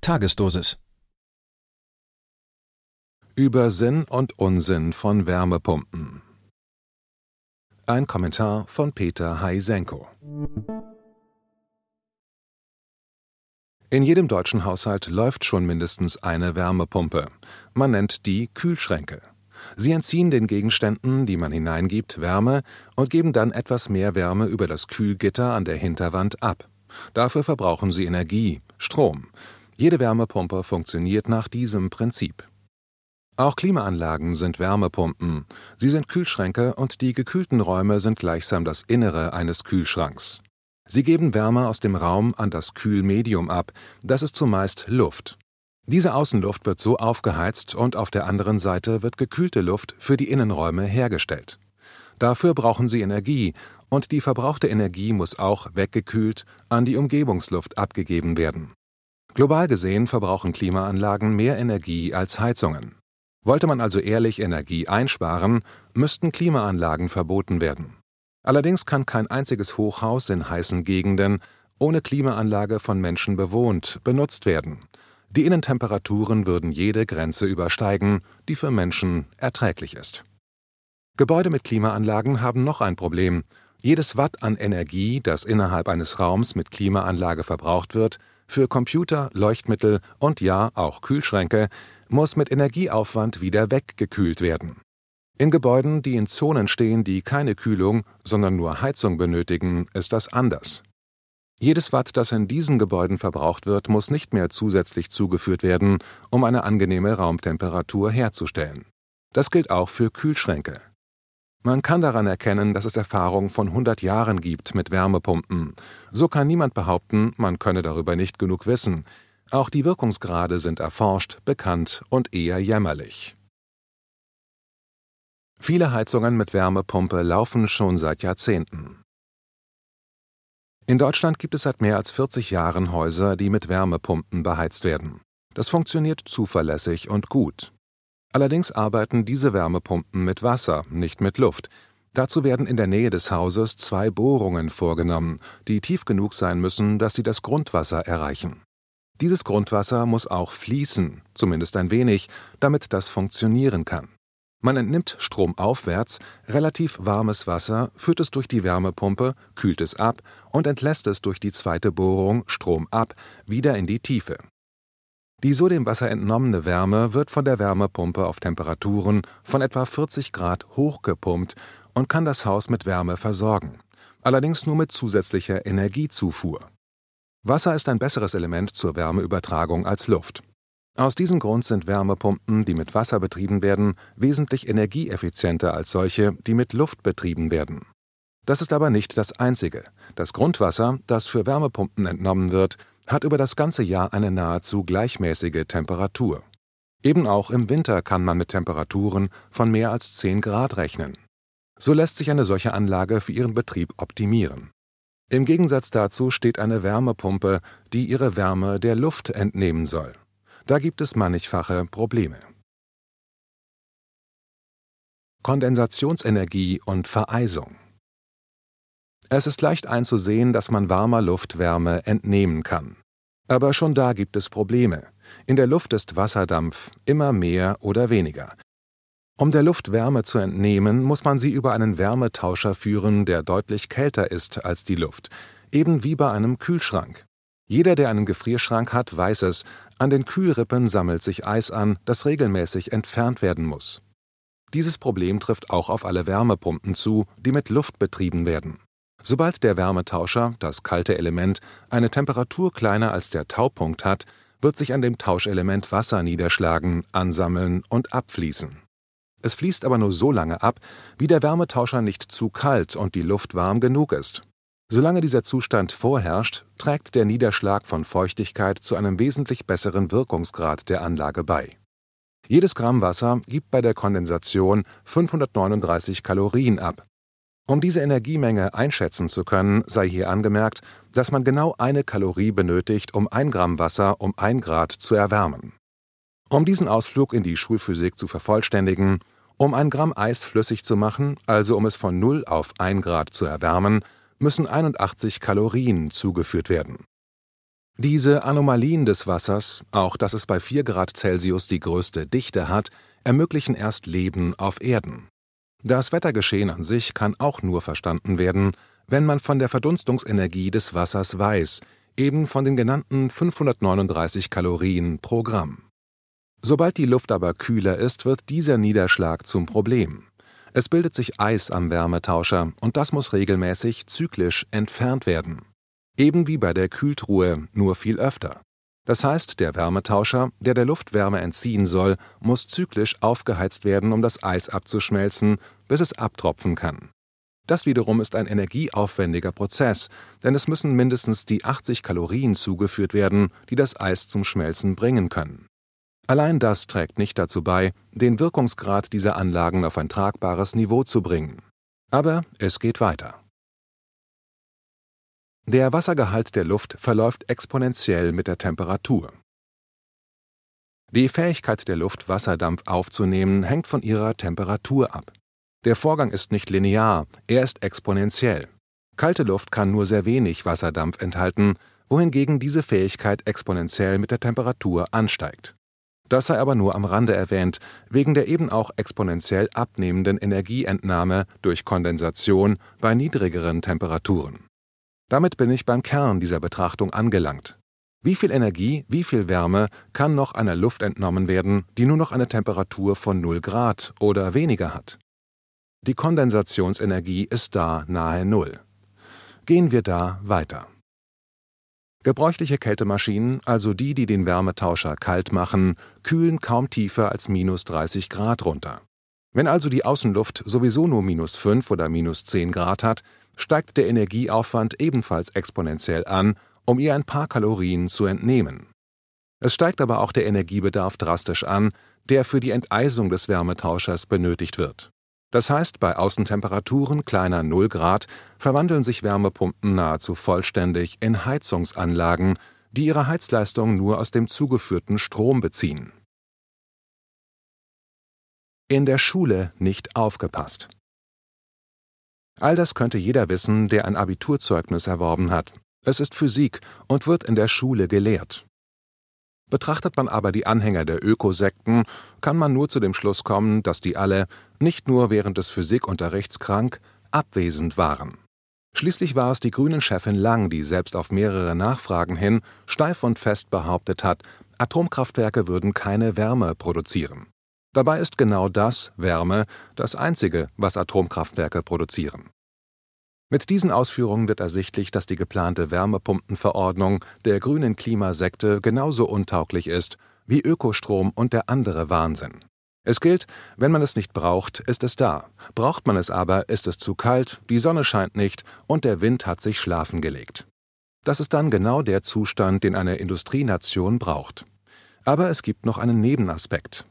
Tagesdosis. Über Sinn und Unsinn von Wärmepumpen. Ein Kommentar von Peter Heisenko. In jedem deutschen Haushalt läuft schon mindestens eine Wärmepumpe. Man nennt die Kühlschränke. Sie entziehen den Gegenständen, die man hineingibt, Wärme und geben dann etwas mehr Wärme über das Kühlgitter an der Hinterwand ab. Dafür verbrauchen sie Energie, Strom. Jede Wärmepumpe funktioniert nach diesem Prinzip. Auch Klimaanlagen sind Wärmepumpen. Sie sind Kühlschränke und die gekühlten Räume sind gleichsam das Innere eines Kühlschranks. Sie geben Wärme aus dem Raum an das Kühlmedium ab, das ist zumeist Luft. Diese Außenluft wird so aufgeheizt und auf der anderen Seite wird gekühlte Luft für die Innenräume hergestellt. Dafür brauchen sie Energie und die verbrauchte Energie muss auch weggekühlt an die Umgebungsluft abgegeben werden. Global gesehen verbrauchen Klimaanlagen mehr Energie als Heizungen. Wollte man also ehrlich Energie einsparen, müssten Klimaanlagen verboten werden. Allerdings kann kein einziges Hochhaus in heißen Gegenden ohne Klimaanlage von Menschen bewohnt, benutzt werden. Die Innentemperaturen würden jede Grenze übersteigen, die für Menschen erträglich ist. Gebäude mit Klimaanlagen haben noch ein Problem. Jedes Watt an Energie, das innerhalb eines Raums mit Klimaanlage verbraucht wird, für Computer, Leuchtmittel und ja auch Kühlschränke, muss mit Energieaufwand wieder weggekühlt werden. In Gebäuden, die in Zonen stehen, die keine Kühlung, sondern nur Heizung benötigen, ist das anders. Jedes Watt, das in diesen Gebäuden verbraucht wird, muss nicht mehr zusätzlich zugeführt werden, um eine angenehme Raumtemperatur herzustellen. Das gilt auch für Kühlschränke. Man kann daran erkennen, dass es Erfahrung von 100 Jahren gibt mit Wärmepumpen. So kann niemand behaupten, man könne darüber nicht genug wissen. Auch die Wirkungsgrade sind erforscht, bekannt und eher jämmerlich. Viele Heizungen mit Wärmepumpe laufen schon seit Jahrzehnten. In Deutschland gibt es seit mehr als 40 Jahren Häuser, die mit Wärmepumpen beheizt werden. Das funktioniert zuverlässig und gut. Allerdings arbeiten diese Wärmepumpen mit Wasser, nicht mit Luft. Dazu werden in der Nähe des Hauses 2 Bohrungen vorgenommen, die tief genug sein müssen, dass sie das Grundwasser erreichen. Dieses Grundwasser muss auch fließen, zumindest ein wenig, damit das funktionieren kann. Man entnimmt stromaufwärts relativ warmes Wasser, führt es durch die Wärmepumpe, kühlt es ab und entlässt es durch die zweite Bohrung Strom ab, wieder in die Tiefe. Die so dem Wasser entnommene Wärme wird von der Wärmepumpe auf Temperaturen von etwa 40 Grad hochgepumpt und kann das Haus mit Wärme versorgen, allerdings nur mit zusätzlicher Energiezufuhr. Wasser ist ein besseres Element zur Wärmeübertragung als Luft. Aus diesem Grund sind Wärmepumpen, die mit Wasser betrieben werden, wesentlich energieeffizienter als solche, die mit Luft betrieben werden. Das ist aber nicht das Einzige. Das Grundwasser, das für Wärmepumpen entnommen wird, hat über das ganze Jahr eine nahezu gleichmäßige Temperatur. Eben auch im Winter kann man mit Temperaturen von mehr als 10 Grad rechnen. So lässt sich eine solche Anlage für ihren Betrieb optimieren. Im Gegensatz dazu steht eine Wärmepumpe, die ihre Wärme der Luft entnehmen soll. Da gibt es mannigfache Probleme. Kondensationsenergie und Vereisung. Es ist leicht einzusehen, dass man warmer Luft Wärme entnehmen kann. Aber schon da gibt es Probleme. In der Luft ist Wasserdampf, immer mehr oder weniger. Um der Luft Wärme zu entnehmen, muss man sie über einen Wärmetauscher führen, der deutlich kälter ist als die Luft, eben wie bei einem Kühlschrank. Jeder, der einen Gefrierschrank hat, weiß es, an den Kühlrippen sammelt sich Eis an, das regelmäßig entfernt werden muss. Dieses Problem trifft auch auf alle Wärmepumpen zu, die mit Luft betrieben werden. Sobald der Wärmetauscher, das kalte Element, eine Temperatur kleiner als der Taupunkt hat, wird sich an dem Tauschelement Wasser niederschlagen, ansammeln und abfließen. Es fließt aber nur so lange ab, wie der Wärmetauscher nicht zu kalt und die Luft warm genug ist. Solange dieser Zustand vorherrscht, trägt der Niederschlag von Feuchtigkeit zu einem wesentlich besseren Wirkungsgrad der Anlage bei. Jedes Gramm Wasser gibt bei der Kondensation 539 Kalorien ab. Um diese Energiemenge einschätzen zu können, sei hier angemerkt, dass man genau 1 Kalorie benötigt, um 1 Gramm Wasser um 1 Grad zu erwärmen. Um diesen Ausflug in die Schulphysik zu vervollständigen, um 1 Gramm Eis flüssig zu machen, also um es von 0 auf 1 Grad zu erwärmen, müssen 81 Kalorien zugeführt werden. Diese Anomalien des Wassers, auch dass es bei 4 Grad Celsius die größte Dichte hat, ermöglichen erst Leben auf Erden. Das Wettergeschehen an sich kann auch nur verstanden werden, wenn man von der Verdunstungsenergie des Wassers weiß, eben von den genannten 539 Kalorien pro Gramm. Sobald die Luft aber kühler ist, wird dieser Niederschlag zum Problem. Es bildet sich Eis am Wärmetauscher und das muss regelmäßig zyklisch entfernt werden. Eben wie bei der Kühltruhe, nur viel öfter. Das heißt, der Wärmetauscher, der der Luft Wärme entziehen soll, muss zyklisch aufgeheizt werden, um das Eis abzuschmelzen, bis es abtropfen kann. Das wiederum ist ein energieaufwendiger Prozess, denn es müssen mindestens die 80 Kalorien zugeführt werden, die das Eis zum Schmelzen bringen können. Allein das trägt nicht dazu bei, den Wirkungsgrad dieser Anlagen auf ein tragbares Niveau zu bringen. Aber es geht weiter. Der Wassergehalt der Luft verläuft exponentiell mit der Temperatur. Die Fähigkeit der Luft, Wasserdampf aufzunehmen, hängt von ihrer Temperatur ab. Der Vorgang ist nicht linear, er ist exponentiell. Kalte Luft kann nur sehr wenig Wasserdampf enthalten, wohingegen diese Fähigkeit exponentiell mit der Temperatur ansteigt. Das sei aber nur am Rande erwähnt, wegen der eben auch exponentiell abnehmenden Energieentnahme durch Kondensation bei niedrigeren Temperaturen. Damit bin ich beim Kern dieser Betrachtung angelangt. Wie viel Energie, wie viel Wärme kann noch einer Luft entnommen werden, die nur noch eine Temperatur von 0 Grad oder weniger hat? Die Kondensationsenergie ist da nahe Null. Gehen wir da weiter. Gebräuchliche Kältemaschinen, also die den Wärmetauscher kalt machen, kühlen kaum tiefer als -30 Grad runter. Wenn also die Außenluft sowieso nur -5 oder -10 Grad hat, steigt der Energieaufwand ebenfalls exponentiell an, um ihr ein paar Kalorien zu entnehmen. Es steigt aber auch der Energiebedarf drastisch an, der für die Enteisung des Wärmetauschers benötigt wird. Das heißt, bei Außentemperaturen kleiner 0 Grad verwandeln sich Wärmepumpen nahezu vollständig in Heizungsanlagen, die ihre Heizleistung nur aus dem zugeführten Strom beziehen. In der Schule nicht aufgepasst. All das könnte jeder wissen, der ein Abiturzeugnis erworben hat. Es ist Physik und wird in der Schule gelehrt. Betrachtet man aber die Anhänger der Ökosekten, kann man nur zu dem Schluss kommen, dass die alle, nicht nur während des Physikunterrichts krank, abwesend waren. Schließlich war es die Grünen-Chefin Lang, die selbst auf mehrere Nachfragen hin steif und fest behauptet hat, Atomkraftwerke würden keine Wärme produzieren. Dabei ist genau das, Wärme, das Einzige, was Atomkraftwerke produzieren. Mit diesen Ausführungen wird ersichtlich, dass die geplante Wärmepumpenverordnung der grünen Klimasekte genauso untauglich ist wie Ökostrom und der andere Wahnsinn. Es gilt, wenn man es nicht braucht, ist es da. Braucht man es aber, ist es zu kalt, die Sonne scheint nicht und der Wind hat sich schlafen gelegt. Das ist dann genau der Zustand, den eine Industrienation braucht. Aber es gibt noch einen Nebenaspekt.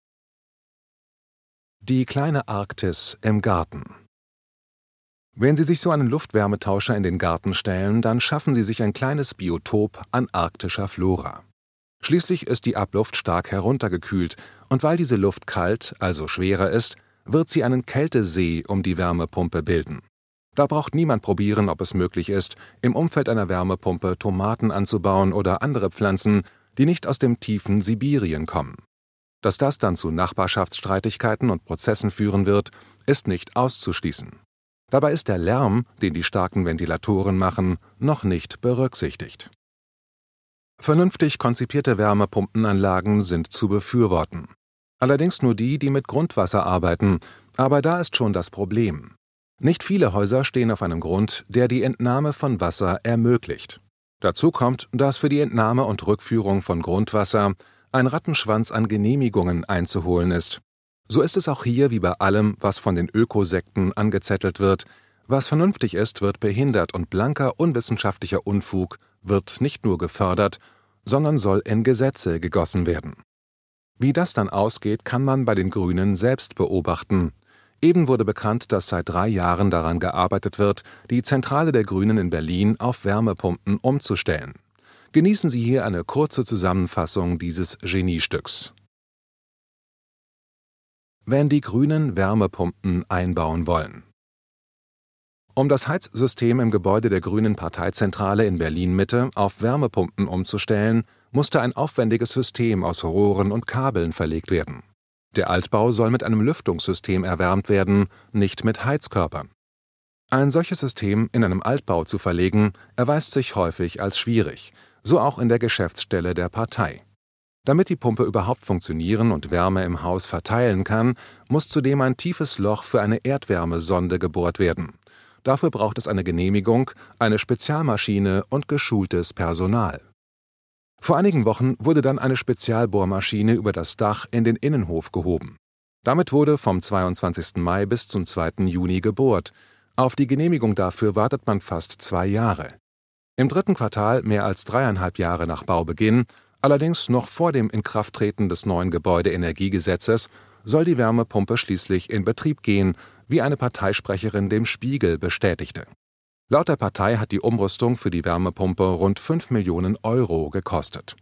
Die kleine Arktis im Garten. Wenn Sie sich so einen Luftwärmetauscher in den Garten stellen, dann schaffen Sie sich ein kleines Biotop an arktischer Flora. Schließlich ist die Abluft stark heruntergekühlt, und weil diese Luft kalt, also schwerer ist, wird sie einen Kältesee um die Wärmepumpe bilden. Da braucht niemand probieren, ob es möglich ist, im Umfeld einer Wärmepumpe Tomaten anzubauen oder andere Pflanzen, die nicht aus dem tiefen Sibirien kommen. Dass das dann zu Nachbarschaftsstreitigkeiten und Prozessen führen wird, ist nicht auszuschließen. Dabei ist der Lärm, den die starken Ventilatoren machen, noch nicht berücksichtigt. Vernünftig konzipierte Wärmepumpenanlagen sind zu befürworten. Allerdings nur die mit Grundwasser arbeiten, aber da ist schon das Problem. Nicht viele Häuser stehen auf einem Grund, der die Entnahme von Wasser ermöglicht. Dazu kommt, dass für die Entnahme und Rückführung von Grundwasser ein Rattenschwanz an Genehmigungen einzuholen ist. So ist es auch hier wie bei allem, was von den Ökosekten angezettelt wird. Was vernünftig ist, wird behindert und blanker unwissenschaftlicher Unfug wird nicht nur gefördert, sondern soll in Gesetze gegossen werden. Wie das dann ausgeht, kann man bei den Grünen selbst beobachten. Eben wurde bekannt, dass seit 3 Jahren daran gearbeitet wird, die Zentrale der Grünen in Berlin auf Wärmepumpen umzustellen. Genießen Sie hier eine kurze Zusammenfassung dieses Geniestücks. Wenn die Grünen Wärmepumpen einbauen wollen. Um das Heizsystem im Gebäude der Grünen Parteizentrale in Berlin-Mitte auf Wärmepumpen umzustellen, musste ein aufwendiges System aus Rohren und Kabeln verlegt werden. Der Altbau soll mit einem Lüftungssystem erwärmt werden, nicht mit Heizkörpern. Ein solches System in einem Altbau zu verlegen, erweist sich häufig als schwierig, so auch in der Geschäftsstelle der Partei. Damit die Pumpe überhaupt funktionieren und Wärme im Haus verteilen kann, muss zudem ein tiefes Loch für eine Erdwärmesonde gebohrt werden. Dafür braucht es eine Genehmigung, eine Spezialmaschine und geschultes Personal. Vor einigen Wochen wurde dann eine Spezialbohrmaschine über das Dach in den Innenhof gehoben. Damit wurde vom 22. Mai bis zum 2. Juni gebohrt. Auf die Genehmigung dafür wartet man fast 2 Jahre. Im 3. Quartal, mehr als 3,5 Jahre nach Baubeginn, allerdings noch vor dem Inkrafttreten des neuen Gebäudeenergiegesetzes, soll die Wärmepumpe schließlich in Betrieb gehen, wie eine Parteisprecherin dem Spiegel bestätigte. Laut der Partei hat die Umrüstung für die Wärmepumpe rund 5 Millionen Euro gekostet.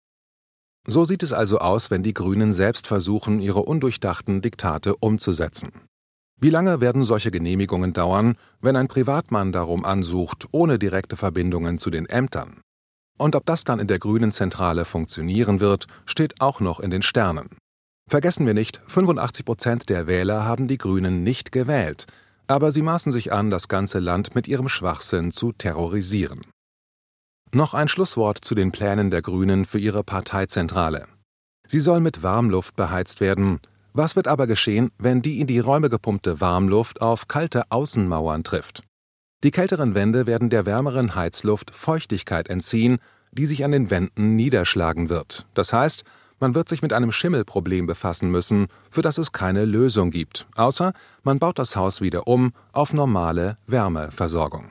So sieht es also aus, wenn die Grünen selbst versuchen, ihre undurchdachten Diktate umzusetzen. Wie lange werden solche Genehmigungen dauern, wenn ein Privatmann darum ansucht, ohne direkte Verbindungen zu den Ämtern? Und ob das dann in der Grünen Zentrale funktionieren wird, steht auch noch in den Sternen. Vergessen wir nicht, 85% der Wähler haben die Grünen nicht gewählt, aber sie maßen sich an, das ganze Land mit ihrem Schwachsinn zu terrorisieren. Noch ein Schlusswort zu den Plänen der Grünen für ihre Parteizentrale. Sie soll mit Warmluft beheizt werden. Was wird aber geschehen, wenn die in die Räume gepumpte Warmluft auf kalte Außenmauern trifft? Die kälteren Wände werden der wärmeren Heizluft Feuchtigkeit entziehen, die sich an den Wänden niederschlagen wird. Das heißt, man wird sich mit einem Schimmelproblem befassen müssen, für das es keine Lösung gibt, außer man baut das Haus wieder um auf normale Wärmeversorgung.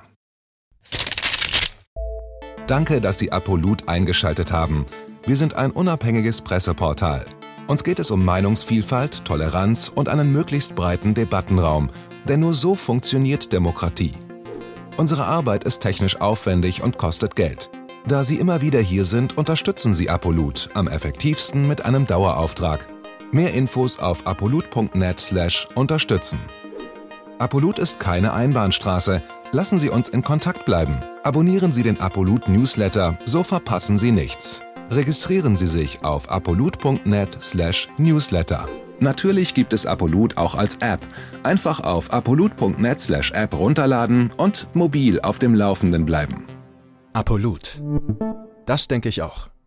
Danke, dass Sie Apolut eingeschaltet haben. Wir sind ein unabhängiges Presseportal. Uns geht es um Meinungsvielfalt, Toleranz und einen möglichst breiten Debattenraum, denn nur so funktioniert Demokratie. Unsere Arbeit ist technisch aufwendig und kostet Geld. Da Sie immer wieder hier sind, unterstützen Sie Apolut am effektivsten mit einem Dauerauftrag. Mehr Infos auf apolut.net/unterstützen. Apolut ist keine Einbahnstraße. Lassen Sie uns in Kontakt bleiben. Abonnieren Sie den Apolut Newsletter, so verpassen Sie nichts. Registrieren Sie sich auf apolut.net/newsletter. Natürlich gibt es Apolut auch als App. Einfach auf apolut.net/app runterladen und mobil auf dem Laufenden bleiben. Apolut. Das denke ich auch.